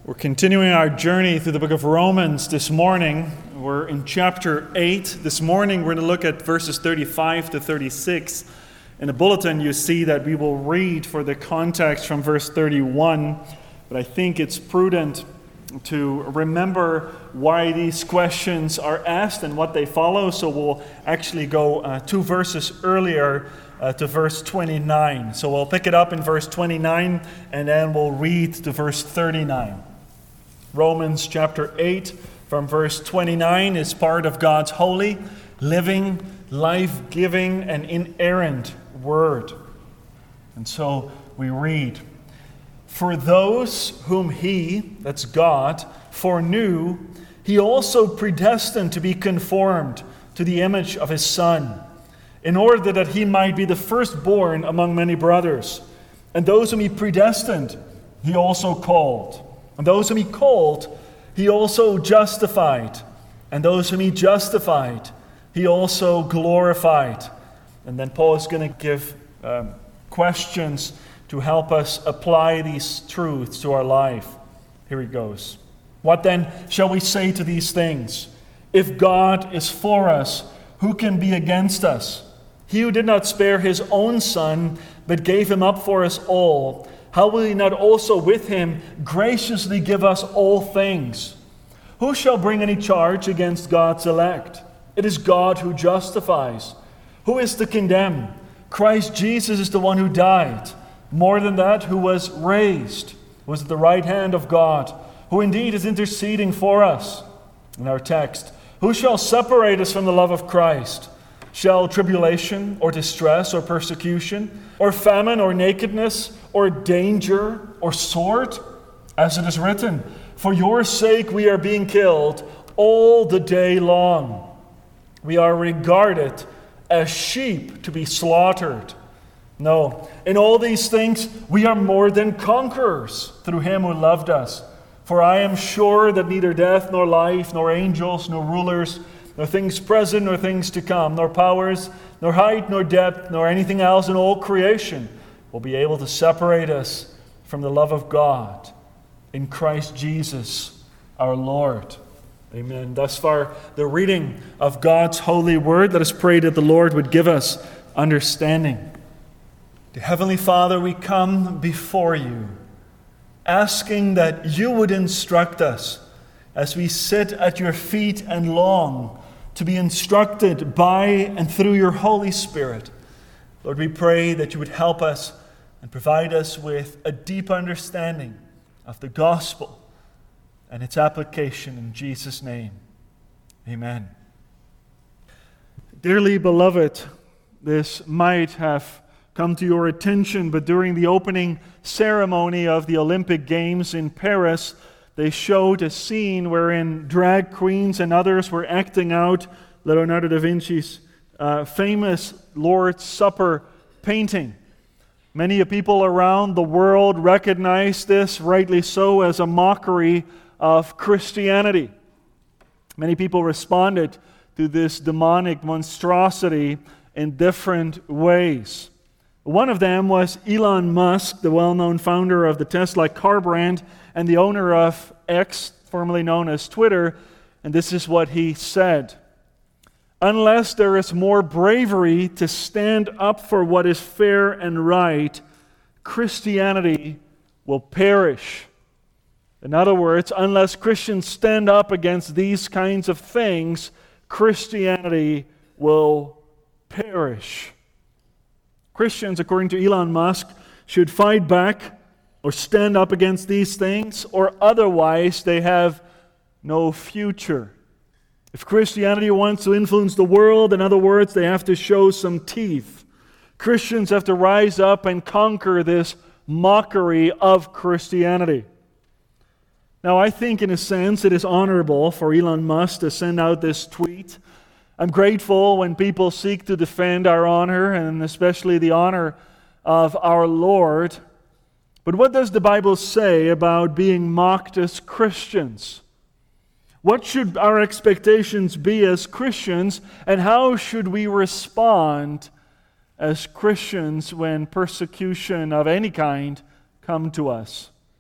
We're continuing our journey through the book of Romans this morning. We're in chapter 8. This morning we're going to look at verses 35 to 36. In the bulletin you see that we will read for the context from verse 31, but I think it's prudent to remember why these questions are asked and what they follow, so we'll actually go two verses earlier to verse 29. So we'll pick it up in verse 29 and then we'll read to verse 39. Romans chapter 8 from verse 29 is part of God's holy, living, life-giving, and inerrant word. And so we read, "For those whom He," that's God, "foreknew, He also predestined to be conformed to the image of His Son, in order that He might be the firstborn among many brothers. And those whom He predestined, He also called. And those whom He called, He also justified. And those whom He justified, He also glorified." And then Paul is going to give questions to help us apply these truths to our life. Here he goes. "What then shall we say to these things? If God is for us, who can be against us? He who did not spare His own Son, but gave Him up for us all, how will He not also with Him graciously give us all things? Who shall bring any charge against God's elect? It is God who justifies. Who is to condemn? Christ Jesus is the one who died. More than that, who was raised, was at the right hand of God, who indeed is interceding for us." In our text, "Who shall separate us from the love of Christ? Shall tribulation, or distress, or persecution, or famine, or nakedness, or danger, or sword? As it is written, for your sake we are being killed all the day long. We are regarded as sheep to be slaughtered. No, in all these things we are more than conquerors through Him who loved us. For I am sure that neither death, nor life, nor angels, nor rulers, nor things present, nor things to come, nor powers, nor height, nor depth, nor anything else in all creation will be able to separate us from the love of God in Christ Jesus our Lord." Amen. Thus far, the reading of God's holy word. Let us pray that the Lord would give us understanding. Dear Heavenly Father, we come before You, asking that You would instruct us as we sit at Your feet and long to be instructed by and through Your Holy Spirit. Lord, we pray that You would help us and provide us with a deep understanding of the gospel and its application in Jesus' name. Amen. Dearly beloved, this might have come to your attention, but during the opening ceremony of the Olympic Games in Paris, they showed a scene wherein drag queens and others were acting out Leonardo da Vinci's famous Lord's Supper painting. Many people around the world recognize this, rightly so, as a mockery of Christianity. Many people responded to this demonic monstrosity in different ways. One of them was Elon Musk, the well-known founder of the Tesla car brand and the owner of X, formerly known as Twitter, and this is what he said: "Unless there is more bravery to stand up for what is fair and right, Christianity will perish." In other words, unless Christians stand up against these kinds of things, Christianity will perish. Christians, according to Elon Musk, should fight back or stand up against these things, or otherwise they have no future. If Christianity wants to influence the world, in other words, they have to show some teeth. Christians have to rise up and conquer this mockery of Christianity. Now, I think in a sense it is honorable for Elon Musk to send out this tweet. I'm grateful when people seek to defend our honor, and especially the honor of our Lord. But what does the Bible say about being mocked as Christians? What should our expectations be as Christians, and how should we respond as Christians when persecution of any kind come to us?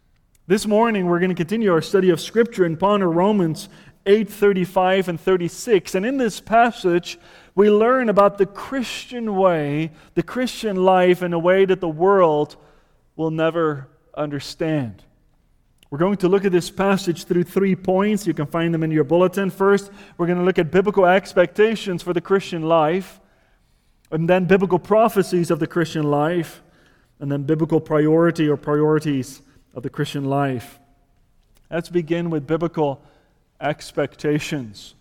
This morning we're going to continue our study of Scripture and ponder Romans 8:35 and 36. And in this passage, we learn about the Christian way, the Christian life in a way that the world will never understand. We're going to look at this passage through 3 points. You can find them in your bulletin. First, we're going to look at biblical expectations for the Christian life, and then biblical prophecies of the Christian life, and then biblical priority or priorities of the Christian life. Let's begin with biblical expectations.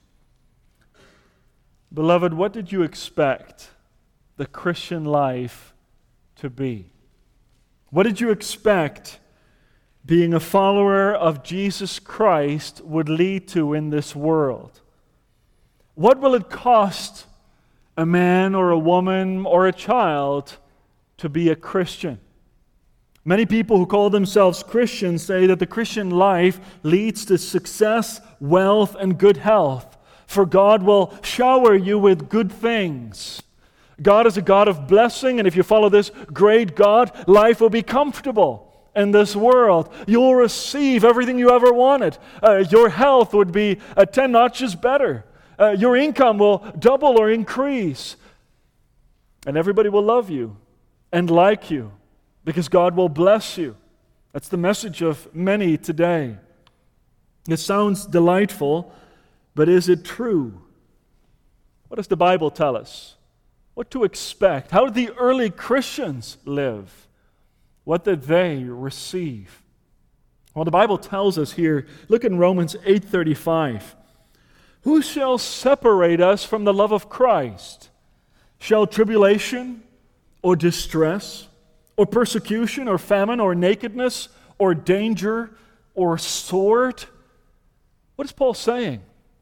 Beloved, what did you expect the Christian life to be? What did you expect being a follower of Jesus Christ would lead to in this world? What will it cost a man or a woman or a child to be a Christian? Many people who call themselves Christians say that the Christian life leads to success, wealth, and good health. For God will shower you with good things. God is a God of blessing, and if you follow this great God, life will be comfortable in this world. You'll receive everything you ever wanted. Your health would be 10 notches better. Your income will double or increase. And everybody will love you and like you because God will bless you. That's the message of many today. It sounds delightful, but is it true? What does the Bible tell us? What to expect? How did the early Christians live? What did they receive? Well, the Bible tells us here, look in Romans 8:35. Who shall separate us from the love of Christ? Shall tribulation or distress or persecution or famine or nakedness or danger or sword? What is Paul saying?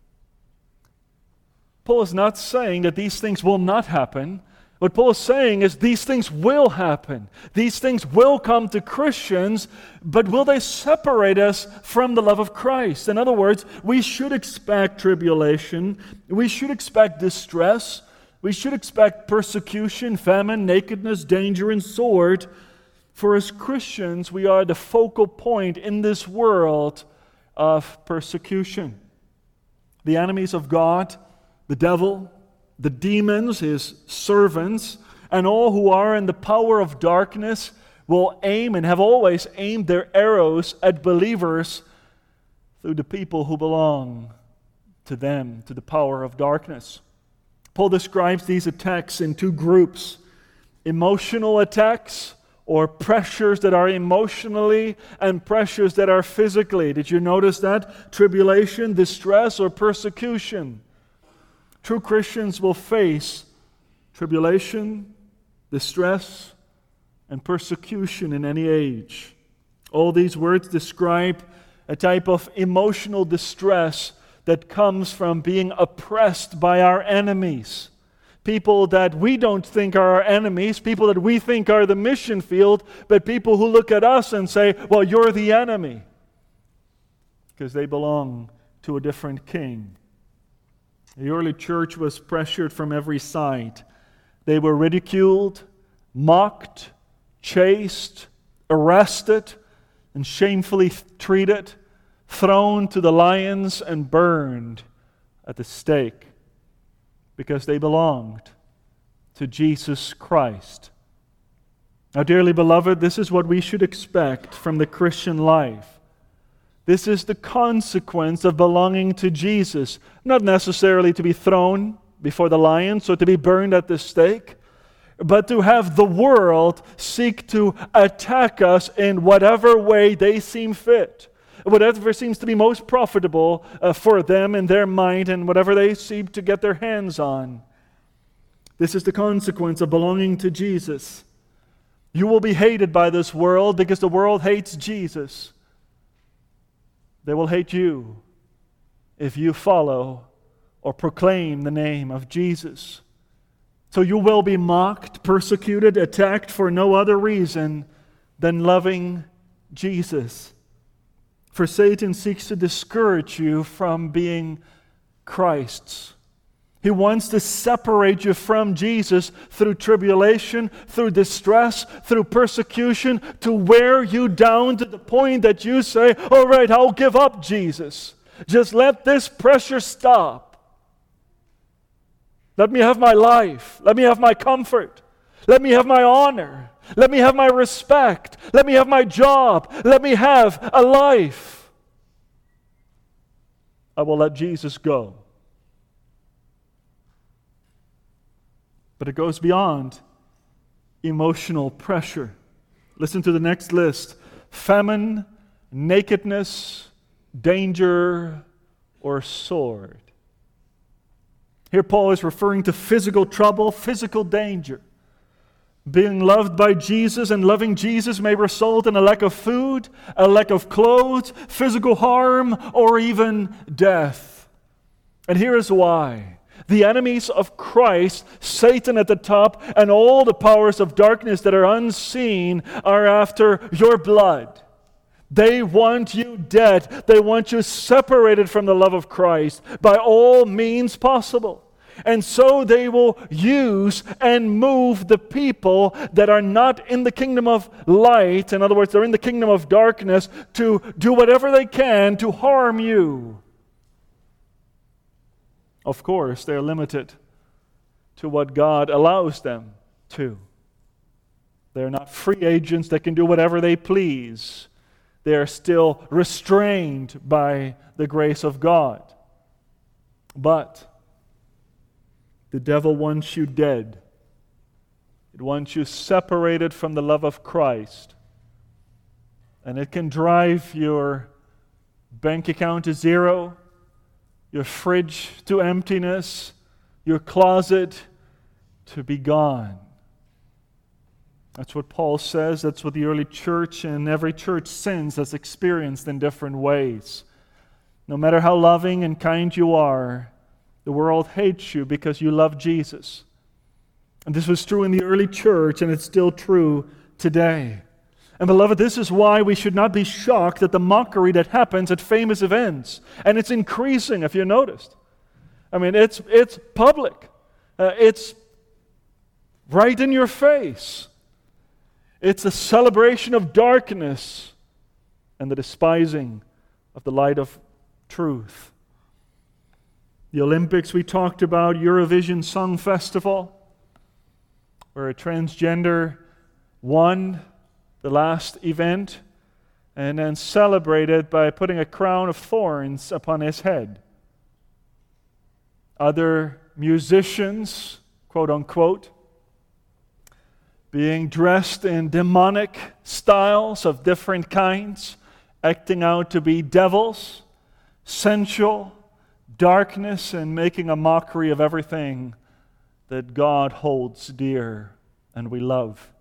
Paul is not saying that these things will not happen. What Paul is saying is these things will happen. These things will come to Christians, but will they separate us from the love of Christ? In other words, we should expect tribulation. We should expect distress. We should expect persecution, famine, nakedness, danger, and sword. For as Christians, we are the focal point in this world of persecution. The enemies of God, the devil, the demons, his servants, and all who are in the power of darkness will aim and have always aimed their arrows at believers through the people who belong to them, to the power of darkness. Paul describes these attacks in 2 groups: emotional attacks, or pressures that are emotionally, and pressures that are physically. Did you notice that? Tribulation, distress, or persecution. True Christians will face tribulation, distress, and persecution in any age. All these words describe a type of emotional distress that comes from being oppressed by our enemies. People that we don't think are our enemies, people that we think are the mission field, but people who look at us and say, well, you're the enemy, because they belong to a different king. The early church was pressured from every side. They were ridiculed, mocked, chased, arrested, and shamefully treated, thrown to the lions and burned at the stake because they belonged to Jesus Christ. Now, dearly beloved, this is what we should expect from the Christian life. This is the consequence of belonging to Jesus. Not necessarily to be thrown before the lions or to be burned at the stake, but to have the world seek to attack us in whatever way they seem fit, whatever seems to be most profitable for them in their mind and whatever they seem to get their hands on. This is the consequence of belonging to Jesus. You will be hated by this world because the world hates Jesus. They will hate you if you follow or proclaim the name of Jesus. So you will be mocked, persecuted, attacked for no other reason than loving Jesus. For Satan seeks to discourage you from being Christ's. He wants to separate you from Jesus through tribulation, through distress, through persecution, to wear you down to the point that you say, all right, I'll give up, Jesus. Just let this pressure stop. Let me have my life. Let me have my comfort. Let me have my honor. Let me have my respect. Let me have my job. Let me have a life. I will let Jesus go. But it goes beyond emotional pressure. Listen to the next list: famine, nakedness, danger, or sword. Here Paul is referring to physical trouble, physical danger. Being loved by Jesus and loving Jesus may result in a lack of food, a lack of clothes, physical harm, or even death. And here is why. The enemies of Christ, Satan at the top, and all the powers of darkness that are unseen are after your blood. They want you dead. They want you separated from the love of Christ by all means possible. And so they will use and move the people that are not in the kingdom of light, in other words, they're in the kingdom of darkness, to do whatever they can to harm you. Of course, they're limited to what God allows them to. They're not free agents that can do whatever they please. They are still restrained by the grace of God. But the devil wants you dead. It wants you separated from the love of Christ. And it can drive your bank account to zero, your fridge to emptiness, your closet to be gone. That's what Paul says. That's what the early church and every church since has experienced in different ways. No matter how loving and kind you are, the world hates you because you love Jesus. And this was true in the early church, and it's still true today. And beloved, this is why we should not be shocked at the mockery that happens at famous events. And it's increasing, if you noticed. I mean, it's public. It's right in your face. It's a celebration of darkness and the despising of the light of truth. The Olympics we talked about, Eurovision Song Festival, where a transgender won the last event and then celebrated by putting a crown of thorns upon his head. Other musicians, quote unquote, being dressed in demonic styles of different kinds, acting out to be devils, sensual, darkness, and making a mockery of everything that God holds dear and we love.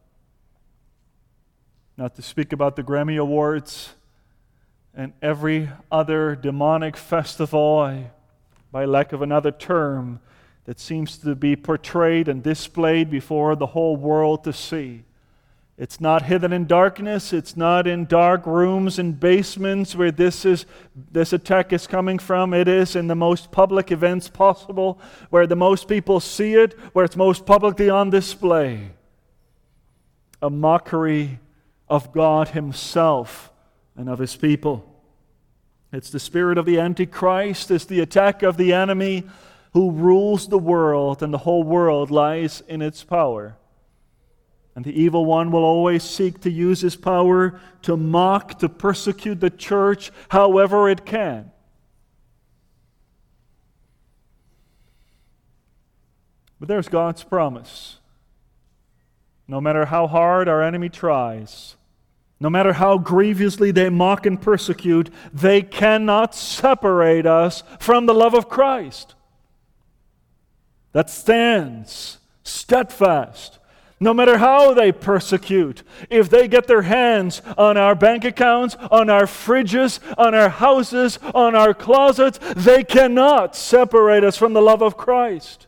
Not to speak about the Grammy Awards and every other demonic festival, by lack of another term, that seems to be portrayed and displayed before the whole world to see. It's not hidden in darkness. It's not in dark rooms and basements where this attack is coming from. It is in the most public events possible, where the most people see it, where it's most publicly on display. A mockery of God Himself and of His people. It's the spirit of the Antichrist. It's the attack of the enemy who rules the world, and the whole world lies in its power. And the evil one will always seek to use his power to mock, to persecute the church however it can. But there's God's promise. No matter how hard our enemy tries, no matter how grievously they mock and persecute, they cannot separate us from the love of Christ. That stands steadfast. No matter how they persecute, if they get their hands on our bank accounts, on our fridges, on our houses, on our closets, they cannot separate us from the love of Christ.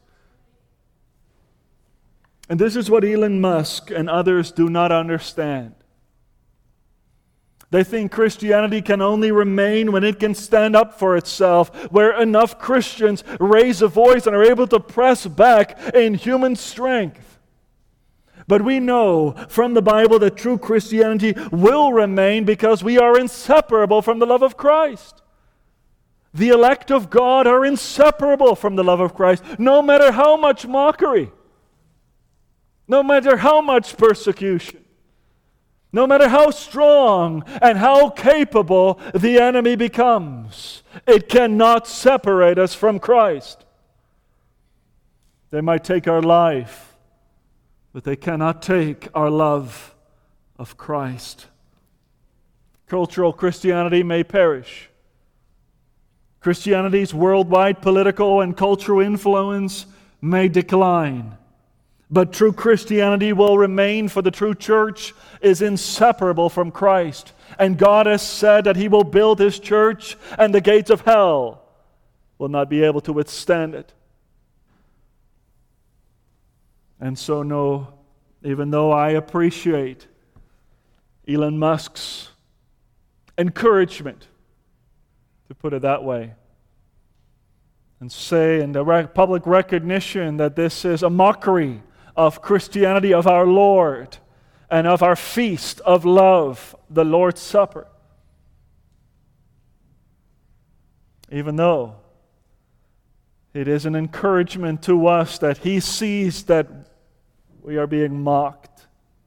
And this is what Elon Musk and others do not understand. They think Christianity can only remain when it can stand up for itself, where enough Christians raise a voice and are able to press back in human strength. But we know from the Bible that true Christianity will remain because we are inseparable from the love of Christ. The elect of God are inseparable from the love of Christ, no matter how much mockery, no matter how much persecution, no matter how strong and how capable the enemy becomes. It cannot separate us from Christ. They might take our life, but they cannot take our love of Christ. Cultural Christianity may perish. Christianity's worldwide political and cultural influence may decline. But true Christianity will remain, for the true church is inseparable from Christ. And God has said that He will build His church, and the gates of hell will not be able to withstand it. And so, no, even though I appreciate Elon Musk's encouragement, to put it that way, and say in the public recognition that this is a mockery of Christianity, of our Lord, and of our feast of love, the Lord's Supper. Even though it is an encouragement to us that He sees that we are being mocked,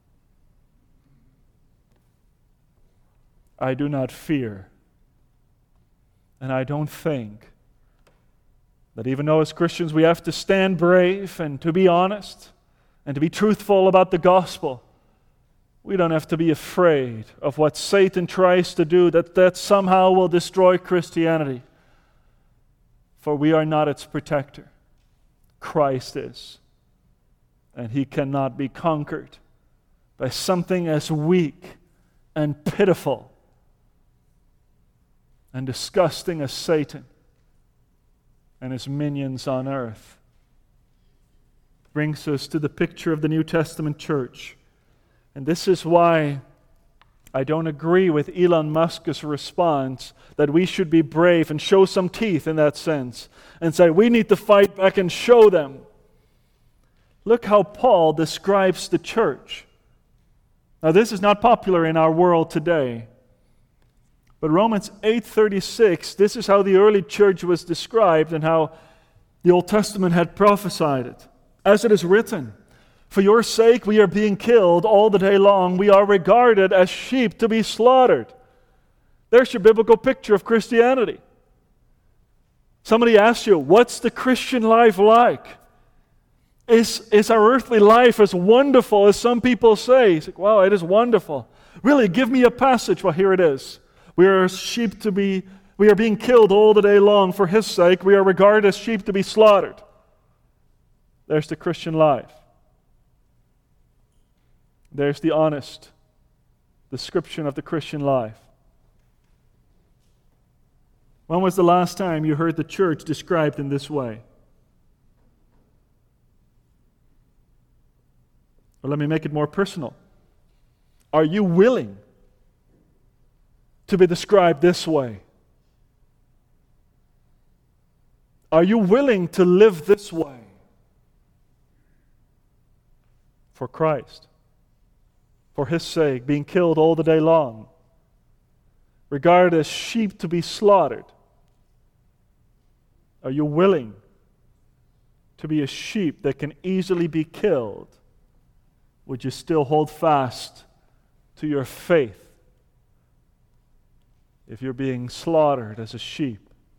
I do not fear, and I don't think that even though as Christians we have to stand brave and to be honest and to be truthful about the gospel, we don't have to be afraid of what Satan tries to do, that somehow will destroy Christianity. For we are not its protector. Christ is. And He cannot be conquered by something as weak and pitiful and disgusting as Satan and his minions on earth. Brings us to the picture of the New Testament church. And this is why I don't agree with Elon Musk's response that we should be brave and show some teeth in that sense and say we need to fight back and show them. Look how Paul describes the church. Now this is not popular in our world today. But Romans 8:36, this is how the early church was described and how the Old Testament had prophesied it. As it is written, for your sake we are being killed all the day long. We are regarded as sheep to be slaughtered. There's your biblical picture of Christianity. Somebody asks you, what's the Christian life like? Is our earthly life as wonderful as some people say? He's like, wow, it is wonderful. Really, give me a passage. Well, here it is. We are being killed all the day long for His sake. We are regarded as sheep to be slaughtered. There's the Christian life. There's the honest description of the Christian life. When was the last time you heard the church described in this way? Or let me make it more personal. Are you willing to be described this way? Are you willing to live this way for Christ, for His sake, being killed all the day long, regarded as sheep to be slaughtered? Are you willing to be a sheep that can easily be killed? Would you still hold fast to your faith if you're being slaughtered as a sheep?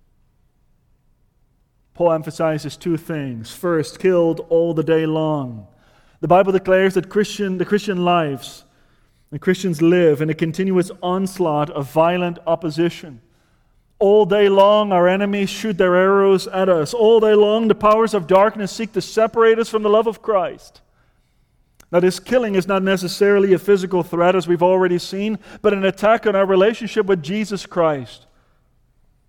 Paul emphasizes two things. First, killed all the day long. The Bible declares that the Christian lives, the Christians live in a continuous onslaught of violent opposition. All day long, our enemies shoot their arrows at us. All day long, the powers of darkness seek to separate us from the love of Christ. Now, this killing is not necessarily a physical threat, as we've already seen, but an attack on our relationship with Jesus Christ.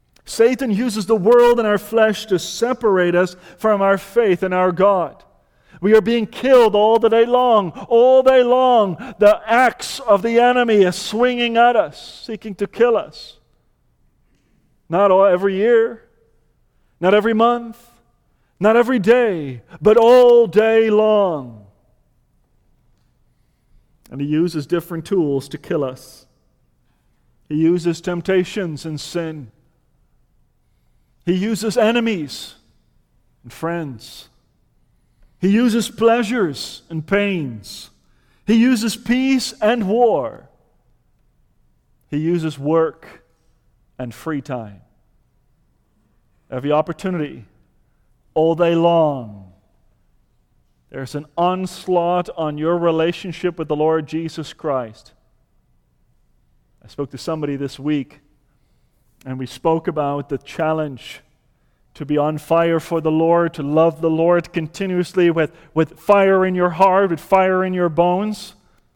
Satan uses the world and our flesh to separate us from our faith in our God. We are being killed all the day long. All day long, the axe of the enemy is swinging at us, seeking to kill us. Not every year, not every month, not every day, but all day long. And he uses different tools to kill us. He uses temptations and sin. He uses enemies and friends. He uses pleasures and pains. He uses peace and war. He uses work and free time. Every opportunity, all day long, there's an onslaught on your relationship with the Lord Jesus Christ. I spoke to somebody this week, and we spoke about the challenge to be on fire for the Lord, to love the Lord continuously with fire in your heart, with fire in your bones.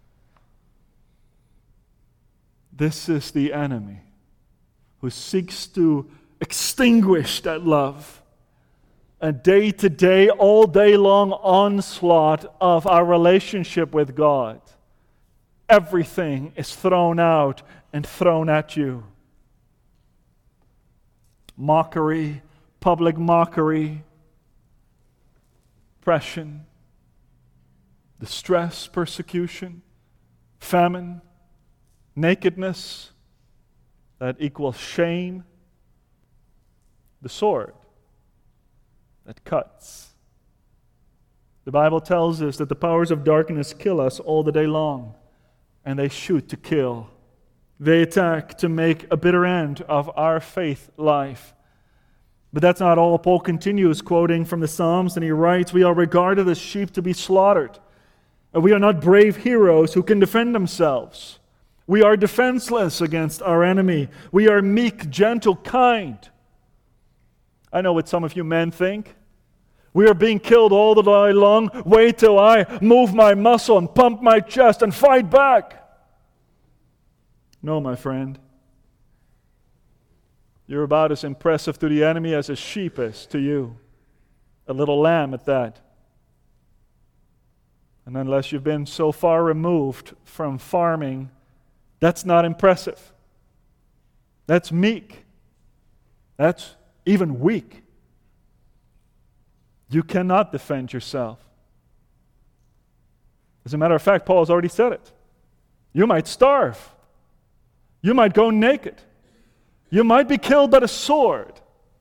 This is the enemy who seeks to extinguish that love. A day-to-day, all day long onslaught of our relationship with God. Everything is thrown out and thrown at you. Mockery, public mockery, oppression, distress, persecution, famine, nakedness, that equals shame, the sword that cuts. The Bible tells us that the powers of darkness kill us all the day long, and they shoot to kill. They attack to make a bitter end of our faith life. But that's not all. Paul continues quoting from the Psalms, and he writes, "We are regarded as sheep to be slaughtered. And we are not brave heroes who can defend themselves. We are defenseless against our enemy. We are meek, gentle, kind." I know what some of you men think. We are being killed all the day long. Wait till I move my muscle and pump my chest and fight back. No, my friend. You're about as impressive to the enemy as a sheep is to you. A little lamb at that. And unless you've been so far removed from farming, that's not impressive. That's meek. That's even weak. You cannot defend yourself. As a matter of fact, Paul has already said it. You might starve. You might go naked. You might be killed by the sword.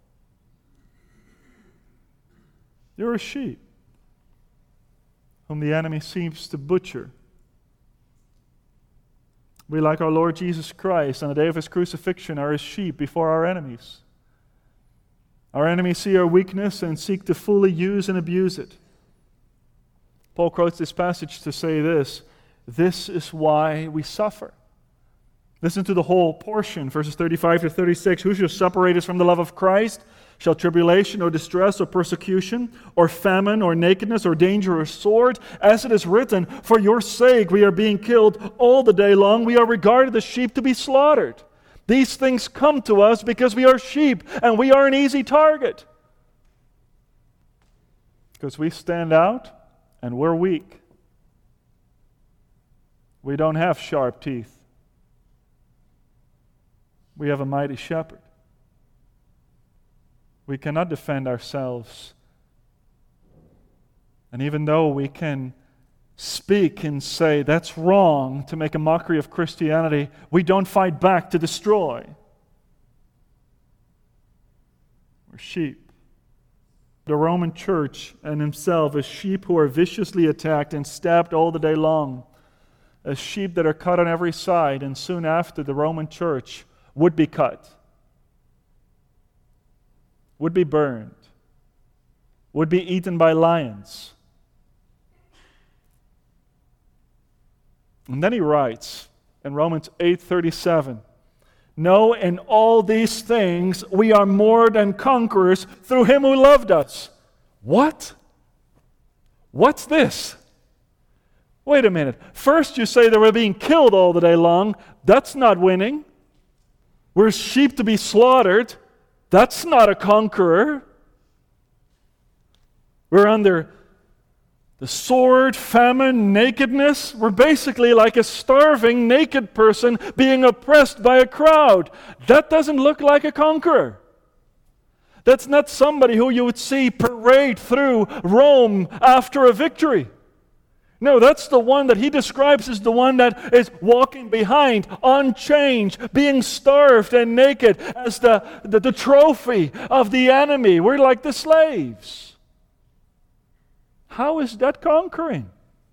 You're a sheep whom the enemy seems to butcher. We, like our Lord Jesus Christ, on the day of his crucifixion, are his sheep before our enemies. Our enemies see our weakness and seek to fully use and abuse it. Paul quotes this passage to say this: "This is why we suffer." Listen to the whole portion, verses 35 to 36. "Who shall separate us from the love of Christ? Shall tribulation or distress or persecution or famine or nakedness or danger or sword? As it is written, for your sake we are being killed all the day long. We are regarded as sheep to be slaughtered. These things come to us because we are sheep and we are an easy target." Because we stand out and we're weak. We don't have sharp teeth. We have a mighty shepherd. We cannot defend ourselves. And even though we can speak and say that's wrong to make a mockery of Christianity, we don't fight back to destroy. We're sheep. The Roman church and himself as sheep who are viciously attacked and stabbed all the day long, as sheep that are cut on every side, and soon after the Roman church would be cut, would be burned, would be eaten by lions. And then he writes in Romans 8:37, "No, in all these things we are more than conquerors through him who loved us." What? What's this? Wait a minute. First you say that we're being killed all the day long. That's not winning. We're sheep to be slaughtered. That's not a conqueror. We're under The sword, famine, nakedness were basically like a starving, naked person being oppressed by a crowd. That doesn't look like a conqueror. That's not somebody who you would see parade through Rome after a victory. No, that's the one that he describes as the one that is walking behind, unchanged, being starved and naked as the trophy of the enemy. We're like the slaves. How is that conquering?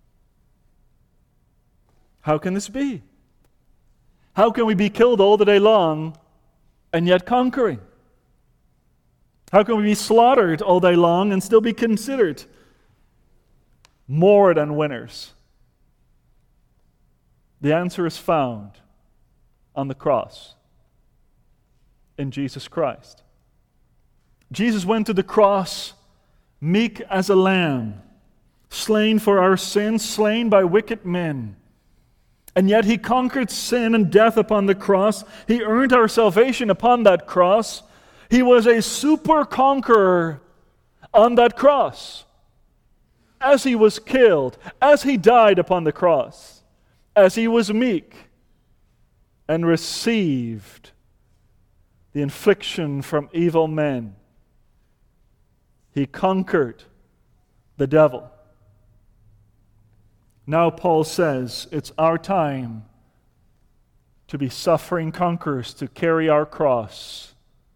How can this be? How can we be killed all the day long and yet conquering? How can we be slaughtered all day long and still be considered more than winners? The answer is found on the cross in Jesus Christ. Jesus went to the cross meek as a lamb, slain for our sins, slain by wicked men. And yet he conquered sin and death upon the cross. He earned our salvation upon that cross. He was a super conqueror on that cross. As he was killed, as he died upon the cross, as he was meek and received the infliction from evil men, he conquered the devil. Now Paul says it's our time to be suffering conquerors, to carry our cross,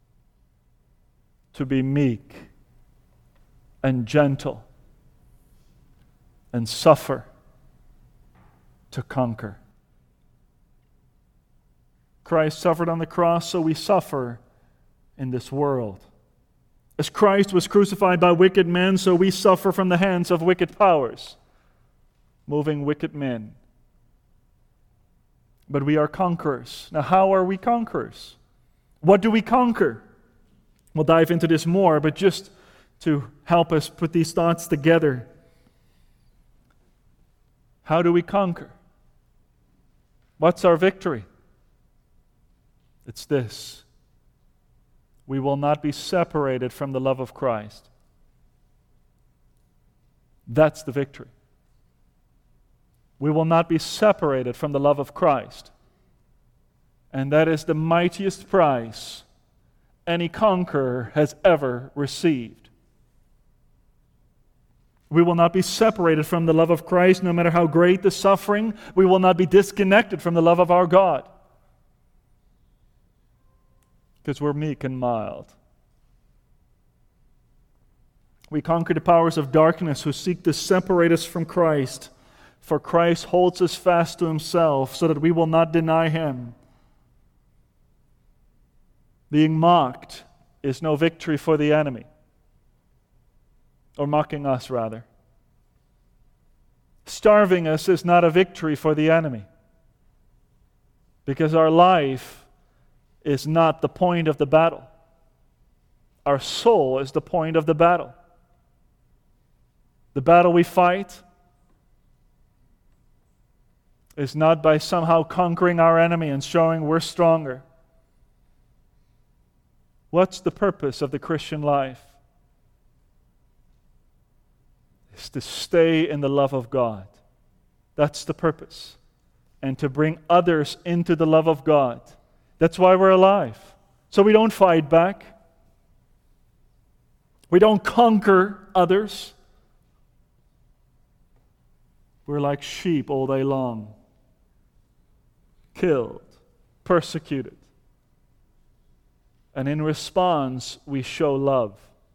to be meek and gentle and suffer to conquer. Christ suffered on the cross, so we suffer in this world. As Christ was crucified by wicked men, so we suffer from the hands of wicked powers, moving wicked men. But we are conquerors. Now, how are we conquerors? What do we conquer? We'll dive into this more, but just to help us put these thoughts together. How do we conquer? What's our victory? It's this: we will not be separated from the love of Christ. That's the victory. We will not be separated from the love of Christ. And that is the mightiest prize any conqueror has ever received. We will not be separated from the love of Christ, no matter how great the suffering. We will not be disconnected from the love of our God, because we're meek and mild. We conquer the powers of darkness who seek to separate us from Christ, for Christ holds us fast to himself so that we will not deny him. Being mocked is no victory for the enemy, or mocking us rather. Starving us is not a victory for the enemy, because our life is not the point of the battle. Our soul is the point of the battle. The battle we fight is not by somehow conquering our enemy and showing we're stronger. What's the purpose of the Christian life? It's to stay in the love of God. That's the purpose. And to bring others into the love of God. That's why we're alive. So we don't fight back. We don't conquer others. We're like sheep all day long. Killed, persecuted. And in response, we show love.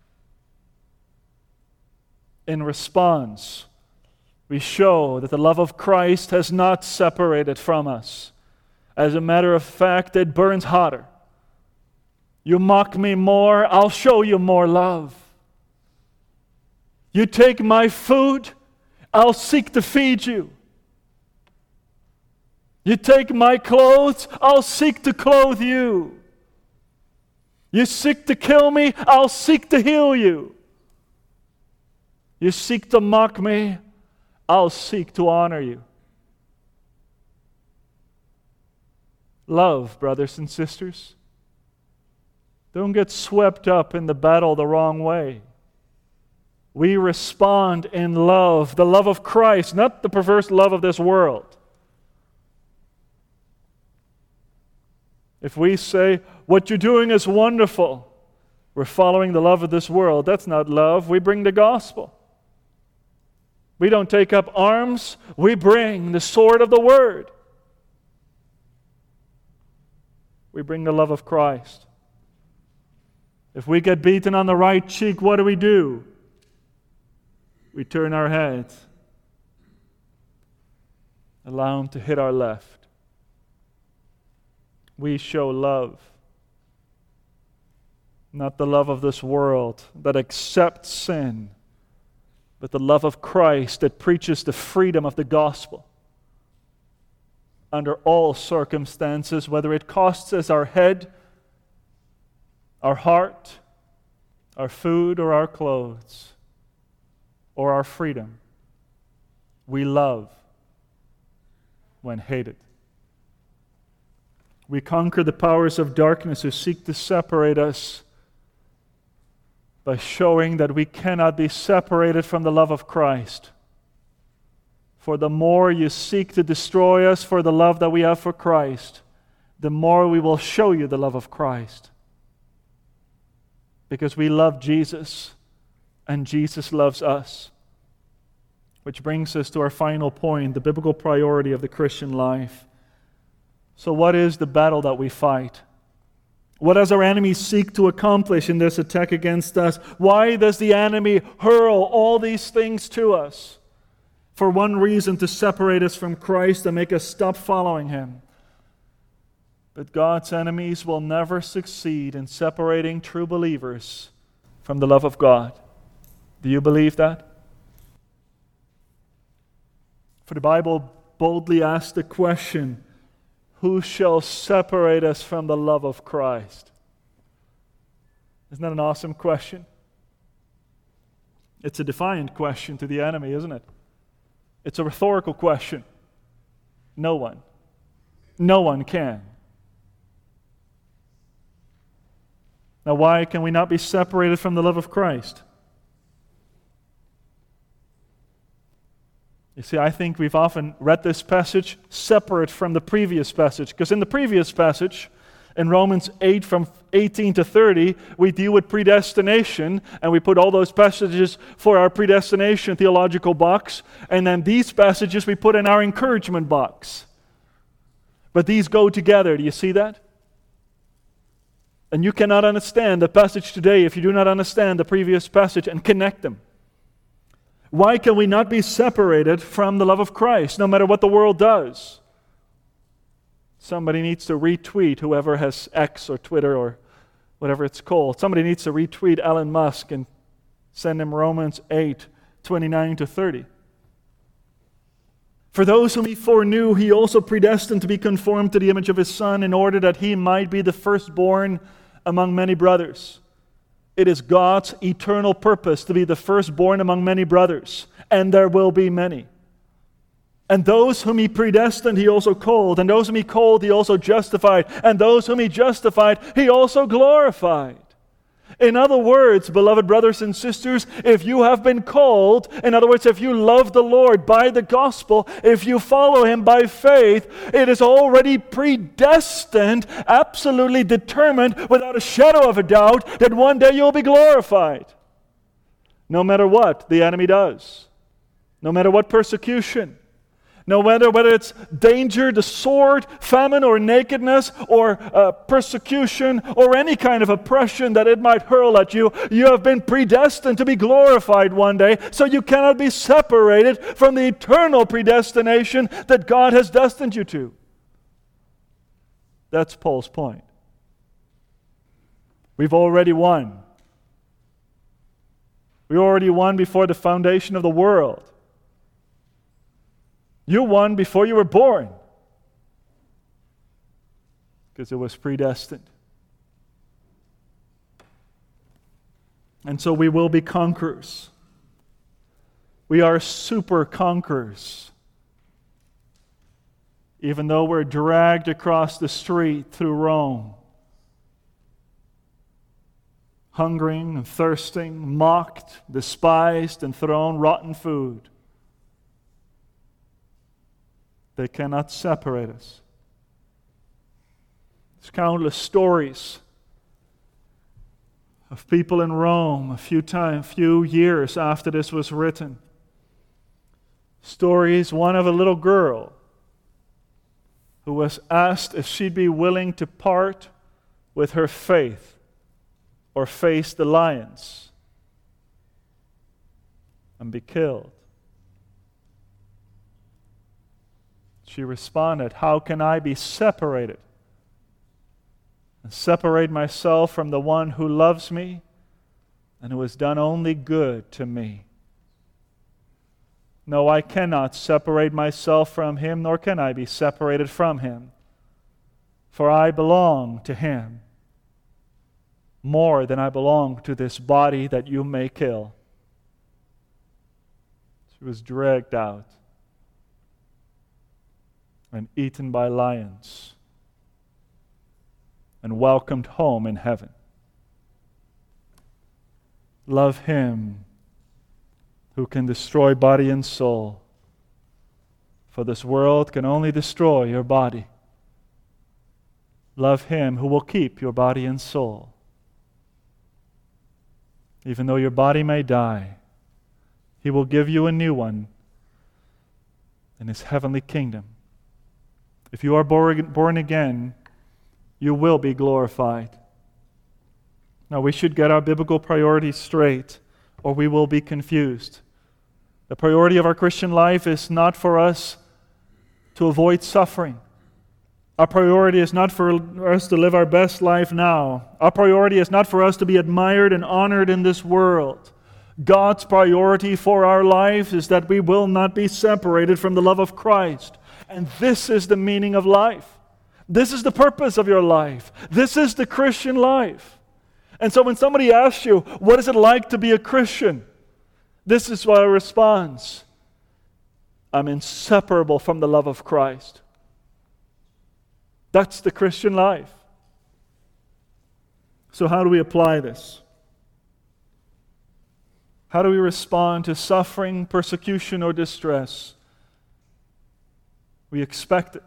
In response, we show that the love of Christ has not separated from us. As a matter of fact, it burns hotter. You mock me more, I'll show you more love. You take my food, I'll seek to feed you. You take my clothes, I'll seek to clothe you. You seek to kill me, I'll seek to heal you. You seek to mock me, I'll seek to honor you. Love, brothers and sisters. Don't get swept up in the battle the wrong way. we respond in love, the love of Christ, not the perverse love of this world. If we say, what you're doing is wonderful, we're following the love of this world. That's not love. We bring the gospel. We don't take up arms. We bring the sword of the Word. We bring the love of Christ. If we get beaten on the right cheek, what do? We turn our heads. Allow Him to hit our left. We show love. Not the love of this world that accepts sin, but the love of Christ that preaches the freedom of the gospel under all circumstances, whether it costs us our head, our heart, our food, or our clothes, or our freedom. We love when hated. We conquer the powers of darkness who seek to separate us by showing that we cannot be separated from the love of Christ. For the more you seek to destroy us for the love that we have for Christ, the more we will show you the love of Christ. Because we love Jesus, and Jesus loves us. Which brings us to our final point, the biblical priority of the Christian life. So what is the battle that we fight? What does our enemy seek to accomplish in this attack against us? Why does the enemy hurl all these things to us? For one reason, to separate us from Christ and make us stop following Him. But God's enemies will never succeed in separating true believers from the love of God. Do you believe that? For the Bible boldly asks the question, who shall separate us from the love of Christ? Isn't that an awesome question? It's a defiant question to the enemy, isn't it? It's a rhetorical question. No one. No one can. Now, why can we not be separated from the love of Christ? You see, I think we've often read this passage separate from the previous passage. Because in the previous passage, in Romans 8 from 18 to 30, we deal with predestination, and we put all those passages for our predestination theological box, and then these passages we put in our encouragement box. But these go together. Do you see that? And you cannot understand the passage today if you do not understand the previous passage and connect them. Why can we not be separated from the love of Christ, no matter what the world does? Somebody needs to retweet, whoever has X or Twitter or whatever it's called. Somebody needs to retweet Elon Musk and send him Romans 8, 29 to 30. For those whom He foreknew, He also predestined to be conformed to the image of His Son, in order that He might be the firstborn among many brothers. It is God's eternal purpose to be the firstborn among many brothers, and there will be many. And those whom He predestined, He also called, and those whom He called, He also justified, and those whom He justified, He also glorified. In other words, beloved brothers and sisters, if you have been called, in other words, if you love the Lord by the gospel, if you follow Him by faith, it is already predestined, absolutely determined, without a shadow of a doubt, that one day you'll be glorified. No matter what the enemy does, no matter what persecution, no matter whether it's danger, the sword, famine, or nakedness, or persecution, or any kind of oppression that it might hurl at you, you have been predestined to be glorified one day, so you cannot be separated from the eternal predestination that God has destined you to. That's Paul's point. We've already won. We already won before the foundation of the world. You won before you were born, because it was predestined. And so we will be conquerors. We are super conquerors. Even though we're dragged across the street through Rome, hungering and thirsting, mocked, despised, and thrown rotten food. They cannot separate us. There's countless stories of people in Rome a few years after this was written. Stories, one of a little girl who was asked if she'd be willing to part with her faith or face the lions and be killed. She responded, "How can I be separated and separate myself from the one who loves me and who has done only good to me? No, I cannot separate myself from him, nor can I be separated from him, for I belong to him more than I belong to this body that you may kill." She was dragged out and eaten by lions and welcomed home in heaven. Love him who can destroy body and soul, for this world can only destroy your body. Love him who will keep your body and soul. Even though your body may die, he will give you a new one in his heavenly kingdom. If you are born again, you will be glorified. Now, we should get our biblical priorities straight, or we will be confused. The priority of our Christian life is not for us to avoid suffering. Our priority is not for us to live our best life now. Our priority is not for us to be admired and honored in this world. God's priority for our life is that we will not be separated from the love of Christ. And this is the meaning of life. This is the purpose of your life. This is the Christian life. And so when somebody asks you, what is it like to be a Christian? This is what I respond. I'm inseparable from the love of Christ. That's the Christian life. So how do we apply this? How do we respond to suffering, persecution, or distress? We expect it.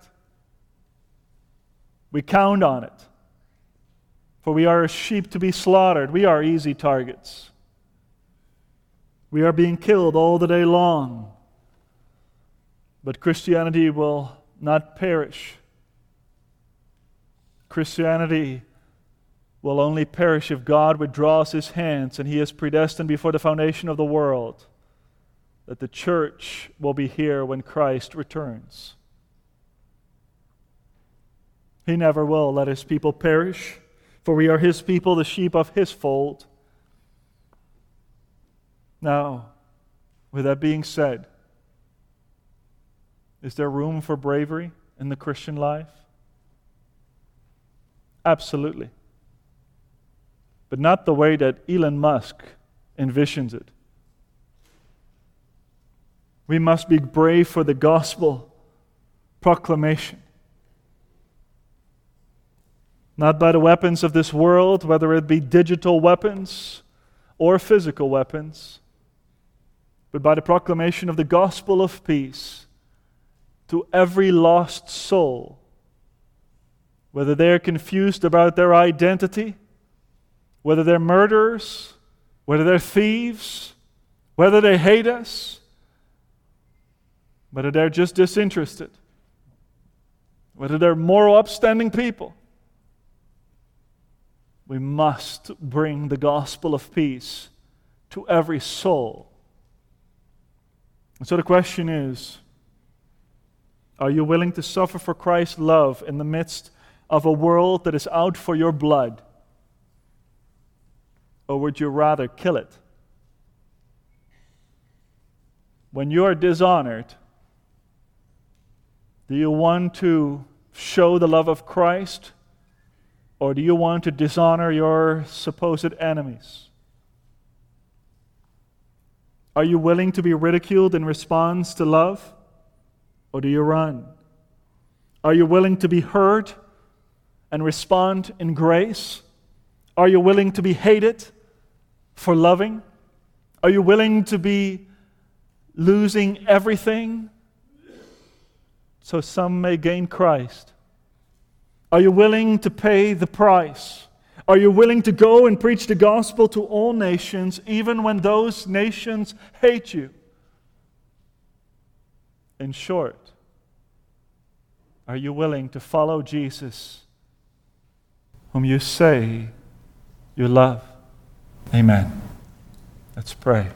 We count on it. For we are as sheep to be slaughtered. We are easy targets. We are being killed all the day long. But Christianity will not perish. Christianity will only perish if God withdraws his hands, and he is predestined before the foundation of the world that the church will be here when Christ returns. He never will let his people perish, for we are his people, the sheep of his fold. Now, with that being said, is there room for bravery in the Christian life? Absolutely. But not the way that Elon Musk envisions it. We must be brave for the gospel proclamation. Not by the weapons of this world, whether it be digital weapons or physical weapons, but by the proclamation of the gospel of peace to every lost soul, whether they're confused about their identity, whether they're murderers, whether they're thieves, whether they hate us, whether they're just disinterested, whether they're moral, upstanding people. We must bring the gospel of peace to every soul. And so the question is, are you willing to suffer for Christ's love in the midst of a world that is out for your blood? Or would you rather kill it? When you are dishonored, do you want to show the love of Christ? Or do you want to dishonor your supposed enemies? Are you willing to be ridiculed in response to love? Or do you run? Are you willing to be hurt and respond in grace? Are you willing to be hated for loving? Are you willing to be losing everything so some may gain Christ? Are you willing to pay the price? Are you willing to go and preach the gospel to all nations, even when those nations hate you? In short, are you willing to follow Jesus, whom you say you love? Amen. Let's pray.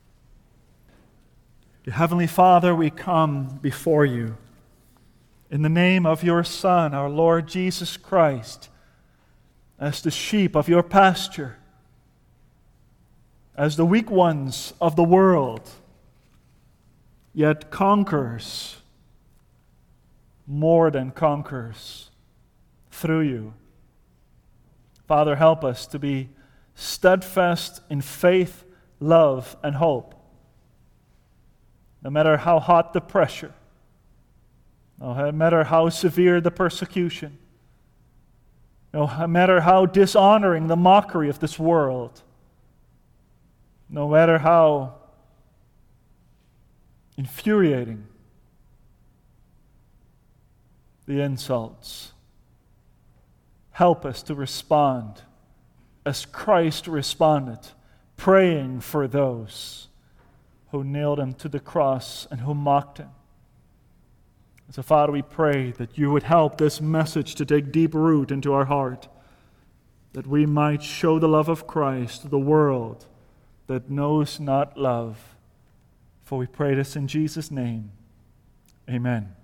Dear Heavenly Father, we come before you in the name of your Son, our Lord Jesus Christ, as the sheep of your pasture, as the weak ones of the world, yet conquerors, more than conquerors, through you. Father, help us to be steadfast in faith, love, and hope. No matter how hot the pressure, no matter how severe the persecution, no matter how dishonoring the mockery of this world, no matter how infuriating the insults, help us to respond as Christ responded, praying for those who nailed him to the cross and who mocked him. So, Father, we pray that you would help this message to take deep root into our heart, that we might show the love of Christ to the world that knows not love. For we pray this in Jesus' name. Amen.